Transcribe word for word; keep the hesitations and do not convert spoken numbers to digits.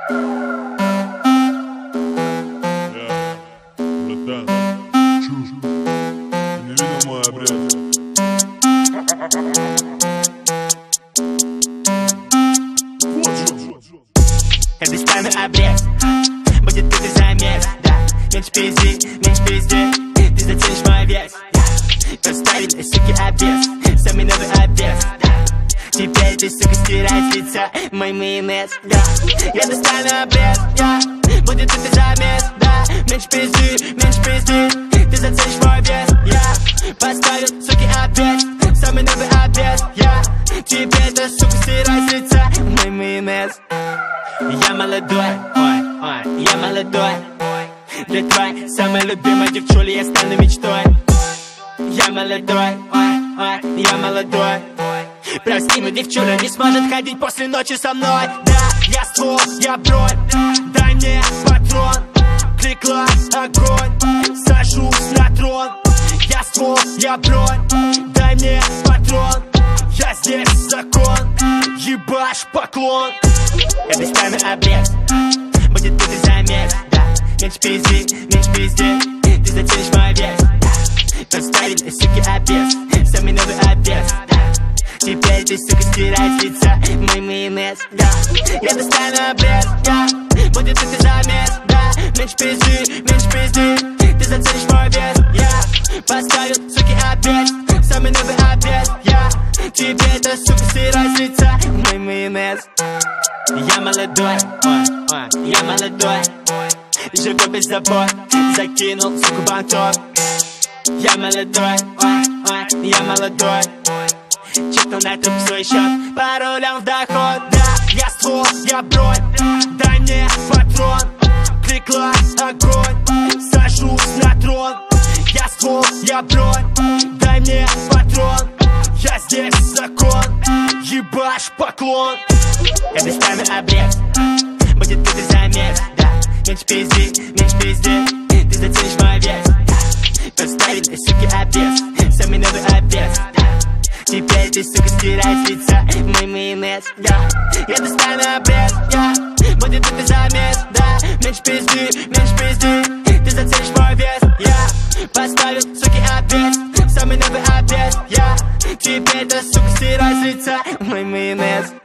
Это станы обрез, будет тут и замес, да. Меньше пизди, меньше пизди, ты заценишь мой вес, да. Поставить, суки, обвес, самый новый обвес, да. Теперь ты, сука, стирай с лица мой майонез, да. Я достану обрез, да. Будет тут и замес, да. Меньше пизди, меньше пизди, ты заценишь мой вес, я. Поставлю, суки, обвес, самый новый обвес, я. Теперь ты, сука, стирай с лица мой майонез. Я молодой, ой, ой, я молодой. Для твоей самой любимой девчули я стану мечтой. Я молодой, ой, ой, я молодой. Прости, но девчуля не сможет ходить после ночи со мной. Да, я ствол, я бронь, дай мне патрон. Кликла, огонь, сажусь на трон. Я ствол, я бронь, дай мне патрон. Я здесь закон, ебашь поклон. Я достану обрез, будет тут и замес, да. Меньше пизди, меньше пизди, ты заценишь мой вес, да. Поставить, суки, обвес, самый новый обвес, да. Теперь ты, сука, стирай с лица мой майонез, да. Я достану обрез, да. Будет тут и замес, да. Меньше пизди, меньше пизди, ты заценишь мой вес, я. Поставлю, суки, обвес, самый новый обвес, я. Теперь ты, сука, стирай с лица мой майонез. Я молодой, ой, ой, я молодой. Живу без забот, закинул, сука, бантов. Я молодой, ой, ой, я молодой. Чекнул на труп свой счет, по рулям в доход, да. Я ствол, я бронь, дай мне патрон. Кликла, огонь, сажусь на трон. Я ствол, я бронь, дай мне патрон. Я здесь закон, ебашь поклон. Я достану обрез, будет тут и замес, да. Меньше пизди, меньше пизди, ты заценишь мой вес, да. Поставить, суки, обвес, самый новый обвес, да. Теперь ты, сука, стирай с лица мой майонез, да. Я достану обрез, да. Будет тут и замес, да. Меньше пизди, меньше пизди, ты заценишь мой вес, я. Поставлю, суки, обвес, самый новый обвес, я. Теперь ты, сука, стирай с лица мой майонез.